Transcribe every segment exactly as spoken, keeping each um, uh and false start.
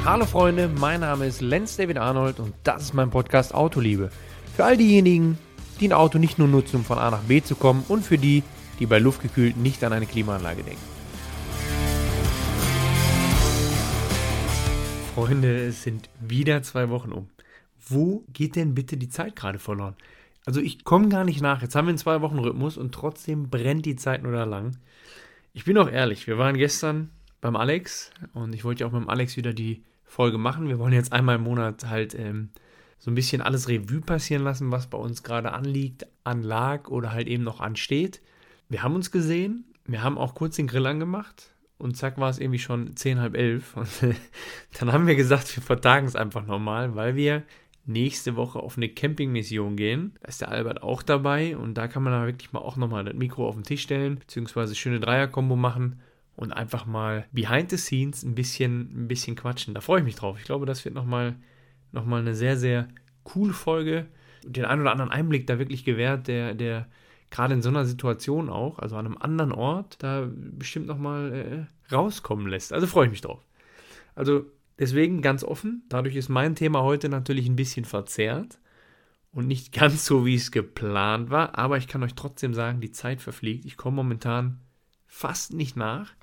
Hallo Freunde, mein Name ist Lenz David Arnold und das ist mein Podcast Autoliebe. Für all diejenigen, die ein Auto nicht nur nutzen, um von A nach B zu kommen, und für die, die bei luftgekühlt nicht an eine Klimaanlage denken. Freunde, es sind wieder zwei Wochen um. Wo geht denn bitte die Zeit gerade verloren? Also ich komme gar nicht nach. Jetzt haben wir einen zwei Wochen Rhythmus und trotzdem brennt die Zeit nur da lang. Ich bin auch ehrlich, wir waren gestern beim Alex und ich wollte ja auch mit dem Alex wieder die Folge machen. Wir wollen jetzt einmal im Monat halt ähm, so ein bisschen alles Revue passieren lassen, was bei uns gerade anliegt, anlag oder halt eben noch ansteht. Wir haben uns gesehen, wir haben auch kurz den Grill angemacht und zack war es irgendwie schon zehn, halb elf. Und dann haben wir gesagt, wir vertagen es einfach nochmal, weil wir nächste Woche auf eine Campingmission gehen. Da ist der Albert auch dabei und da kann man dann wirklich mal auch nochmal das Mikro auf den Tisch stellen, beziehungsweise schöne Dreier-Kombo machen und einfach mal behind the scenes ein bisschen, ein bisschen quatschen. Da freue ich mich drauf. Ich glaube, das wird nochmal noch mal eine sehr, sehr coole Folge. Den einen oder anderen Einblick da wirklich gewährt, der, der gerade in so einer Situation auch, also an einem anderen Ort, da bestimmt nochmal äh, rauskommen lässt. Also freue ich mich drauf. Also deswegen ganz offen. Dadurch ist mein Thema heute natürlich ein bisschen verzerrt und nicht ganz so, wie es geplant war. Aber ich kann euch trotzdem sagen, die Zeit verfliegt. Ich komme momentan fast nicht nach.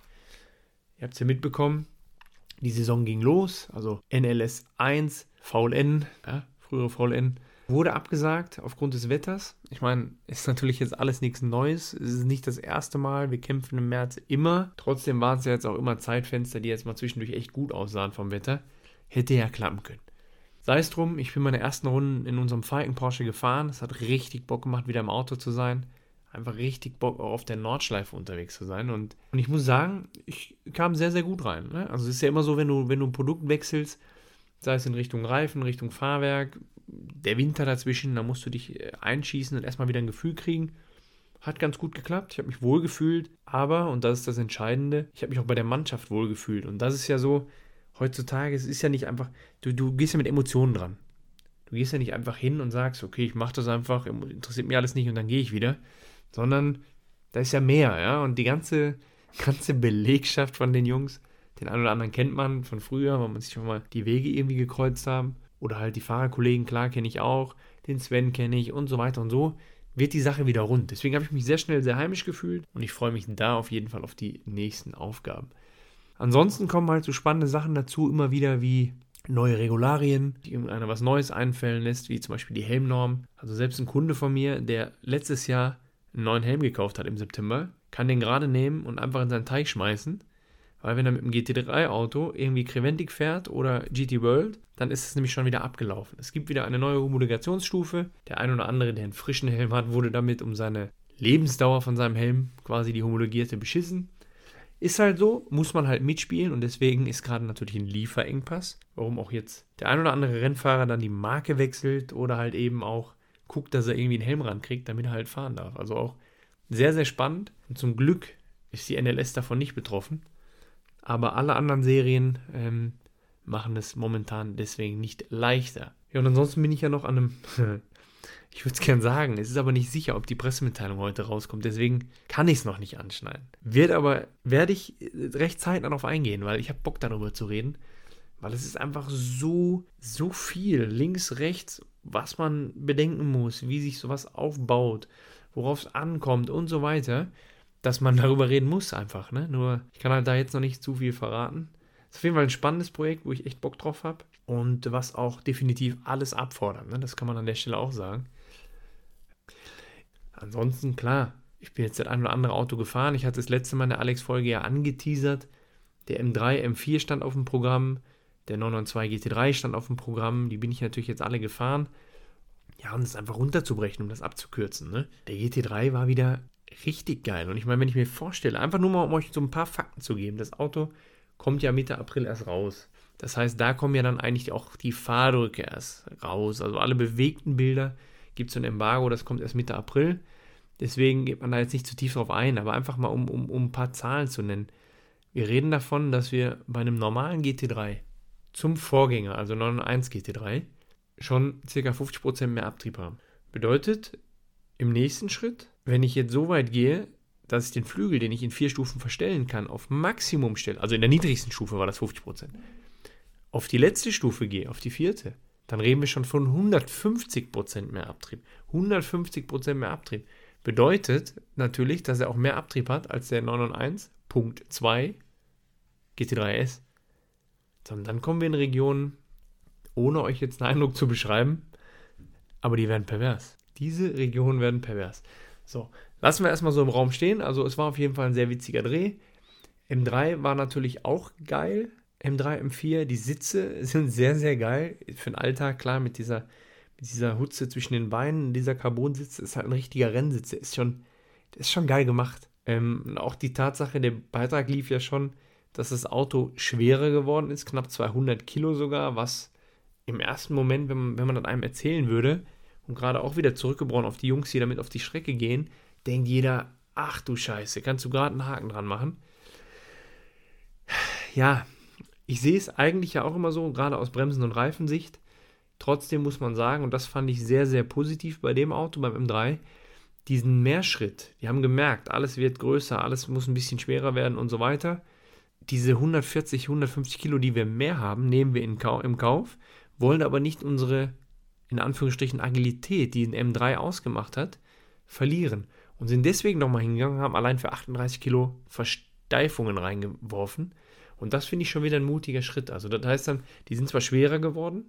Ihr habt es ja mitbekommen, die Saison ging los, also N L S eins, V L N, ja, frühere V L N, wurde abgesagt aufgrund des Wetters. Ich meine, ist natürlich jetzt alles nichts Neues, es ist nicht das erste Mal, wir kämpfen im März immer. Trotzdem waren es ja jetzt auch immer Zeitfenster, die jetzt mal zwischendurch echt gut aussahen vom Wetter. Hätte ja klappen können. Sei es drum, ich bin meine ersten Runden in unserem Falken Porsche gefahren, es hat richtig Bock gemacht, wieder im Auto zu sein. Einfach richtig Bock auch auf der Nordschleife unterwegs zu sein. Und, und ich muss sagen, ich kam sehr, sehr gut rein. Ne? Also es ist ja immer so, wenn du, wenn du ein Produkt wechselst, sei es in Richtung Reifen, Richtung Fahrwerk, der Winter dazwischen, da musst du dich einschießen und erstmal wieder ein Gefühl kriegen. Hat ganz gut geklappt, ich habe mich wohl gefühlt, aber, und das ist das Entscheidende, ich habe mich auch bei der Mannschaft wohl gefühlt. Und das ist ja so, heutzutage, es ist ja nicht einfach, du, du gehst ja mit Emotionen dran. Du gehst ja nicht einfach hin und sagst, okay, ich mache das einfach, interessiert mich alles nicht und dann gehe ich wieder. Sondern da ist ja mehr, ja, und die ganze, ganze Belegschaft von den Jungs, den einen oder anderen kennt man von früher, weil man sich schon mal die Wege irgendwie gekreuzt haben, oder halt die Fahrerkollegen, klar, kenne ich auch, den Sven kenne ich und so weiter und so, wird die Sache wieder rund. Deswegen habe ich mich sehr schnell sehr heimisch gefühlt und ich freue mich da auf jeden Fall auf die nächsten Aufgaben. Ansonsten kommen halt so spannende Sachen dazu, immer wieder wie neue Regularien, die irgendeiner was Neues einfallen lässt, wie zum Beispiel die Helmnorm. Also selbst ein Kunde von mir, der letztes Jahr einen neuen Helm gekauft hat im September, kann den gerade nehmen und einfach in seinen Teich schmeißen, weil wenn er mit dem G T drei Auto irgendwie Creventic fährt oder G T World, dann ist es nämlich schon wieder abgelaufen. Es gibt wieder eine neue Homologationsstufe. Der ein oder andere, der einen frischen Helm hat, wurde damit um seine Lebensdauer von seinem Helm, quasi die homologierte, beschissen. Ist halt so, muss man halt mitspielen und deswegen ist gerade natürlich ein Lieferengpass, warum auch jetzt der ein oder andere Rennfahrer dann die Marke wechselt oder halt eben auch guckt, dass er irgendwie einen Helm rankriegt, damit er halt fahren darf. Also auch sehr, sehr spannend. Und zum Glück ist die N L S davon nicht betroffen. Aber alle anderen Serien ähm, machen es momentan deswegen nicht leichter. Ja, und ansonsten bin ich ja noch an einem, ich würde es gern sagen, es ist aber nicht sicher, ob die Pressemitteilung heute rauskommt. Deswegen kann ich es noch nicht anschneiden. Wird aber, werde ich recht zeitnah darauf eingehen, weil ich habe Bock darüber zu reden. Weil es ist einfach so, so viel, links, rechts, was man bedenken muss, wie sich sowas aufbaut, worauf es ankommt und so weiter, dass man darüber reden muss einfach, ne? Nur, ich kann halt da jetzt noch nicht zu viel verraten. Es ist auf jeden Fall ein spannendes Projekt, wo ich echt Bock drauf habe und was auch definitiv alles abfordert, ne? Das kann man an der Stelle auch sagen. Ansonsten, klar, ich bin jetzt das ein oder andere Auto gefahren. Ich hatte das letzte Mal in der Alex-Folge ja angeteasert. Der M drei, M vier stand auf dem Programm. Der neun neun zwei G T drei stand auf dem Programm. Die bin ich natürlich jetzt alle gefahren. Ja, um das einfach runterzubrechen, um das abzukürzen, ne? Der G T drei war wieder richtig geil. Und ich meine, wenn ich mir vorstelle, einfach nur mal, um euch so ein paar Fakten zu geben, das Auto kommt ja Mitte April erst raus. Das heißt, da kommen ja dann eigentlich auch die Fahrdrücke erst raus. Also alle bewegten Bilder gibt es so ein Embargo, das kommt erst Mitte April. Deswegen geht man da jetzt nicht zu tief drauf ein, aber einfach mal, um, um, um ein paar Zahlen zu nennen. Wir reden davon, dass wir bei einem normalen G T drei zum Vorgänger, also neun neun eins G T drei, schon ca. fünfzig Prozent mehr Abtrieb haben. Bedeutet, im nächsten Schritt, wenn ich jetzt so weit gehe, dass ich den Flügel, den ich in vier Stufen verstellen kann, auf Maximum stelle, also in der niedrigsten Stufe war das fünfzig Prozent, auf die letzte Stufe gehe, auf die vierte, dann reden wir schon von hundertfünfzig Prozent mehr Abtrieb. hundertfünfzig Prozent mehr Abtrieb bedeutet natürlich, dass er auch mehr Abtrieb hat als der neun eins Punkt zwei G T drei S. Und dann kommen wir in Regionen, ohne euch jetzt einen Eindruck zu beschreiben, aber die werden pervers. Diese Regionen werden pervers. So, lassen wir erstmal so im Raum stehen. Also es war auf jeden Fall ein sehr witziger Dreh. M drei war natürlich auch geil. M drei, M vier, die Sitze sind sehr, sehr geil. Für den Alltag, klar, mit dieser, mit dieser Hutze zwischen den Beinen, dieser Carbon-Sitz ist halt ein richtiger Rennsitz. Der ist schon, der ist schon geil gemacht. Ähm, und auch die Tatsache, der Beitrag lief ja schon, dass das Auto schwerer geworden ist, knapp zweihundert Kilo sogar, was im ersten Moment, wenn man, wenn man das einem erzählen würde, und gerade auch wieder zurückgebrochen auf die Jungs, die damit auf die Strecke gehen, denkt jeder, ach du Scheiße, kannst du gerade einen Haken dran machen? Ja, ich sehe es eigentlich ja auch immer so, gerade aus Bremsen- und Reifensicht. Trotzdem muss man sagen, und das fand ich sehr, sehr positiv bei dem Auto, beim M drei, diesen Mehrschritt. Die haben gemerkt, alles wird größer, alles muss ein bisschen schwerer werden und so weiter. Diese hundertvierzig, hundertfünfzig Kilo, die wir mehr haben, nehmen wir in Kau- im Kauf, wollen aber nicht unsere, in Anführungsstrichen, Agilität, die ein M drei ausgemacht hat, verlieren. Und sind deswegen nochmal hingegangen, haben allein für achtunddreißig Kilo Versteifungen reingeworfen. Und das finde ich schon wieder ein mutiger Schritt. Also das heißt dann, die sind zwar schwerer geworden,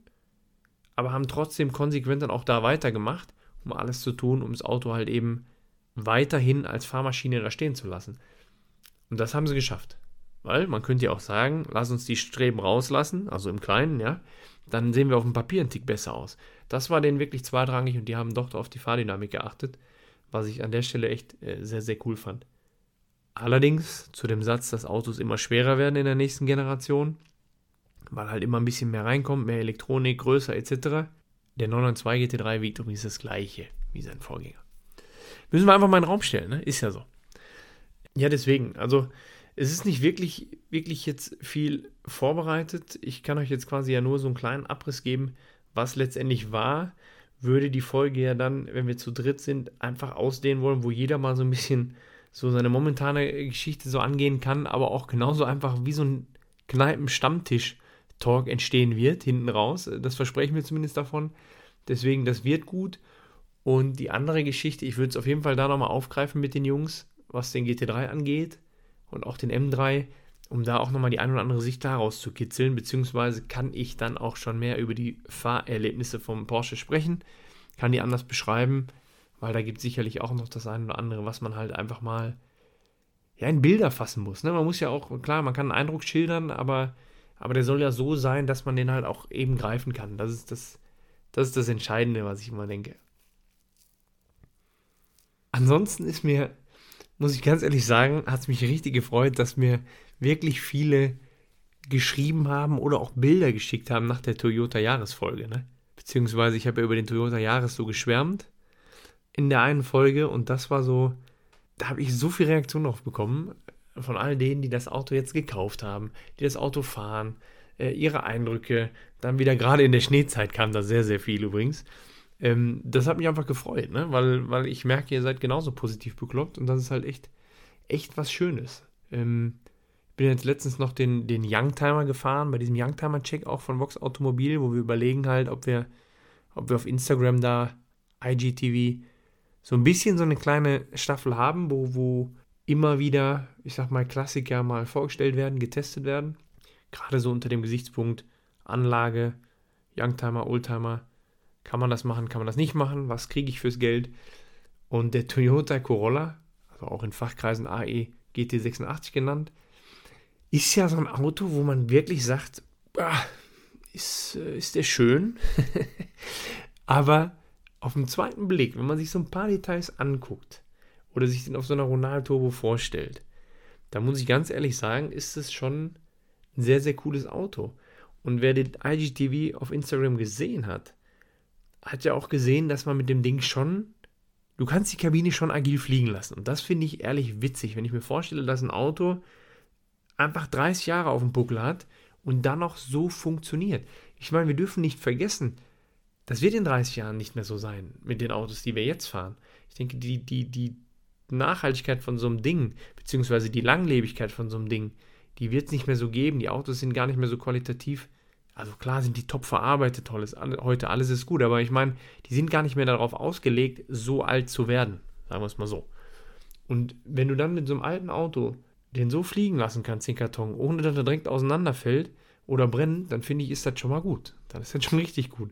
aber haben trotzdem konsequent dann auch da weitergemacht, um alles zu tun, um das Auto halt eben weiterhin als Fahrmaschine da stehen zu lassen. Und das haben sie geschafft. Weil man könnte ja auch sagen, lass uns die Streben rauslassen, also im Kleinen, ja, dann sehen wir auf dem Papier einen Tick besser aus. Das war denen wirklich zweitrangig und die haben doch auf die Fahrdynamik geachtet, was ich an der Stelle echt äh, sehr, sehr cool fand. Allerdings zu dem Satz, dass Autos immer schwerer werden in der nächsten Generation, weil halt immer ein bisschen mehr reinkommt, mehr Elektronik, größer et cetera. Der neun neun zwei G T drei wiegt übrigens das gleiche wie sein Vorgänger. Müssen wir einfach mal in den Raum stellen, ne? Ist ja so. Ja, deswegen, also es ist nicht wirklich, wirklich jetzt viel vorbereitet. Ich kann euch jetzt quasi ja nur so einen kleinen Abriss geben, was letztendlich war. Würde die Folge ja dann, wenn wir zu dritt sind, einfach ausdehnen wollen, wo jeder mal so ein bisschen so seine momentane Geschichte so angehen kann, aber auch genauso einfach wie so ein Kneipen-Stammtisch-Talk entstehen wird, hinten raus. Das versprechen wir zumindest davon. Deswegen, das wird gut. Und die andere Geschichte, ich würde es auf jeden Fall da nochmal aufgreifen mit den Jungs, was den G T drei angeht und auch den M drei, um da auch nochmal die ein oder andere Sicht daraus zu kitzeln, beziehungsweise kann ich dann auch schon mehr über die Fahrerlebnisse vom Porsche sprechen, kann die anders beschreiben, weil da gibt es sicherlich auch noch das eine oder andere, was man halt einfach mal ja, in Bilder fassen muss. Ne? Man muss ja auch, klar, man kann einen Eindruck schildern, aber, aber der soll ja so sein, dass man den halt auch eben greifen kann. Das ist das, das ist das Entscheidende, was ich immer denke. Ansonsten ist mir, muss ich ganz ehrlich sagen, hat es mich richtig gefreut, dass mir wirklich viele geschrieben haben oder auch Bilder geschickt haben nach der Toyota-Jahresfolge. Ne? Beziehungsweise ich habe ja über den Toyota-Jahres so geschwärmt in der einen Folge und das war so, da habe ich so viel Reaktion drauf bekommen von all denen, die das Auto jetzt gekauft haben, die das Auto fahren, äh, ihre Eindrücke, dann wieder gerade in der Schneezeit kam da sehr, sehr viel übrigens. Ähm, das hat mich einfach gefreut, ne? weil, weil ich merke, ihr seid genauso positiv bekloppt und das ist halt echt, echt was Schönes. Ähm, ich bin jetzt letztens noch den, den Youngtimer gefahren, bei diesem Youngtimer-Check auch von Vox Automobil, wo wir überlegen halt, ob wir, ob wir auf Instagram da I G T V so ein bisschen so eine kleine Staffel haben, wo, wo immer wieder, ich sag mal, Klassiker mal vorgestellt werden, getestet werden. Gerade so unter dem Gesichtspunkt Anlage, Youngtimer, Oldtimer. Kann man das machen, kann man das nicht machen? Was kriege ich fürs Geld? Und der Toyota Corolla, also auch in Fachkreisen A E G T sechsundachtzig genannt, ist ja so ein Auto, wo man wirklich sagt, ah, ist, ist der schön? Aber auf den zweiten Blick, wenn man sich so ein paar Details anguckt oder sich den auf so einer Ronald Turbo vorstellt, da muss ich ganz ehrlich sagen, ist es schon ein sehr, sehr cooles Auto. Und wer den I G T V auf Instagram gesehen hat, hat ja auch gesehen, dass man mit dem Ding schon, du kannst die Kabine schon agil fliegen lassen. Und das finde ich ehrlich witzig, wenn ich mir vorstelle, dass ein Auto einfach dreißig Jahre auf dem Buckel hat und dann noch so funktioniert. Ich meine, wir dürfen nicht vergessen, das wird in dreißig Jahren nicht mehr so sein mit den Autos, die wir jetzt fahren. Ich denke, die, die, die Nachhaltigkeit von so einem Ding, beziehungsweise die Langlebigkeit von so einem Ding, die wird es nicht mehr so geben. Die Autos sind gar nicht mehr so qualitativ Also klar sind die top verarbeitet, tolles, heute alles ist gut, aber ich meine, die sind gar nicht mehr darauf ausgelegt, so alt zu werden, sagen wir es mal so. Und wenn du dann mit so einem alten Auto den so fliegen lassen kannst, den Karton, ohne dass er direkt auseinanderfällt oder brennt, dann finde ich, ist das schon mal gut. Dann ist das schon richtig gut.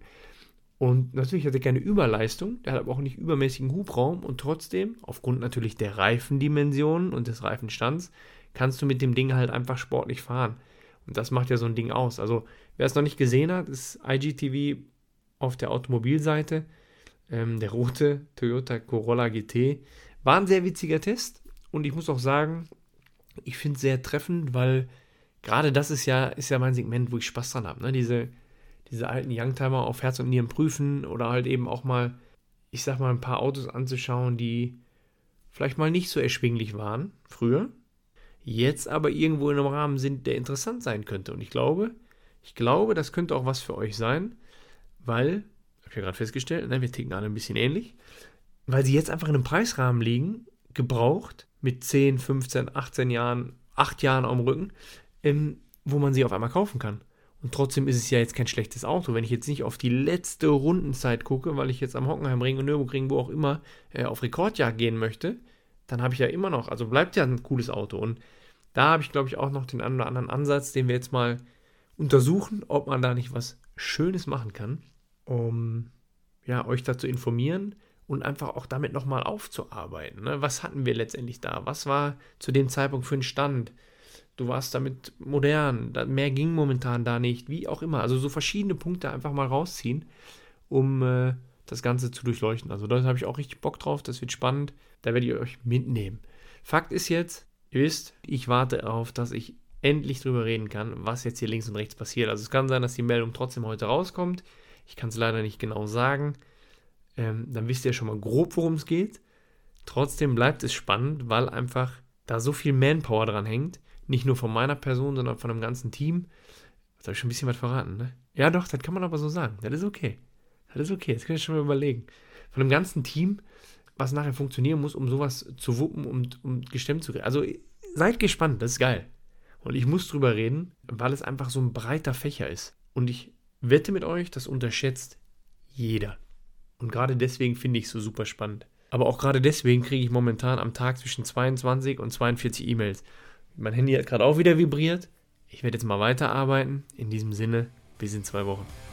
Und natürlich hat er keine Überleistung, der hat aber auch nicht übermäßigen Hubraum und trotzdem, aufgrund natürlich der Reifendimensionen und des Reifenstands, kannst du mit dem Ding halt einfach sportlich fahren. Und das macht ja so ein Ding aus. Also, wer es noch nicht gesehen hat, ist I G T V auf der Automobilseite. Ähm, der rote Toyota Corolla G T. War ein sehr witziger Test und ich muss auch sagen, ich finde es sehr treffend, weil gerade das ist ja, ist ja mein Segment, wo ich Spaß dran habe. Ne? Diese, diese alten Youngtimer auf Herz und Nieren prüfen oder halt eben auch mal, ich sag mal, ein paar Autos anzuschauen, die vielleicht mal nicht so erschwinglich waren früher, jetzt aber irgendwo in einem Rahmen sind, der interessant sein könnte. Und ich glaube, ich glaube, das könnte auch was für euch sein, weil, habe ich ja gerade festgestellt, ne, wir ticken alle ein bisschen ähnlich, weil sie jetzt einfach in einem Preisrahmen liegen, gebraucht, mit zehn, fünfzehn, achtzehn Jahren, acht Jahren am Rücken, ähm, wo man sie auf einmal kaufen kann. Und trotzdem ist es ja jetzt kein schlechtes Auto. Wenn ich jetzt nicht auf die letzte Rundenzeit gucke, weil ich jetzt am Hockenheimring und Nürburgring, wo auch immer, äh, auf Rekordjagd gehen möchte, dann habe ich ja immer noch, also bleibt ja ein cooles Auto. Und da habe ich, glaube ich, auch noch den einen oder anderen Ansatz, den wir jetzt mal untersuchen, ob man da nicht was Schönes machen kann, um ja, euch dazu informieren und einfach auch damit nochmal aufzuarbeiten. Ne? Was hatten wir letztendlich da? Was war zu dem Zeitpunkt für ein Stand? Du warst damit modern, mehr ging momentan da nicht, wie auch immer. Also so verschiedene Punkte einfach mal rausziehen, um äh, das Ganze zu durchleuchten. Also da habe ich auch richtig Bock drauf, das wird spannend, da werde ich euch mitnehmen. Fakt ist jetzt, ihr wisst, ich warte darauf, dass ich endlich drüber reden kann, was jetzt hier links und rechts passiert. Also es kann sein, dass die Meldung trotzdem heute rauskommt. Ich kann es leider nicht genau sagen. Ähm, dann wisst ihr schon mal grob, worum es geht. Trotzdem bleibt es spannend, weil einfach da so viel Manpower dran hängt. Nicht nur von meiner Person, sondern von einem ganzen Team. Jetzt habe ich schon ein bisschen was verraten, ne? Ja doch, das kann man aber so sagen. Das ist okay. Das ist okay, das könnt ihr schon mal überlegen. Von einem ganzen Team, was nachher funktionieren muss, um sowas zu wuppen und um gestemmt zu kriegen. Also seid gespannt, das ist geil. Und ich muss drüber reden, weil es einfach so ein breiter Fächer ist. Und ich wette mit euch, das unterschätzt jeder. Und gerade deswegen finde ich es so super spannend. Aber auch gerade deswegen kriege ich momentan am Tag zwischen zweiundzwanzig und zweiundvierzig E-Mails. Mein Handy hat gerade auch wieder vibriert. Ich werde jetzt mal weiterarbeiten. In diesem Sinne, bis in zwei Wochen.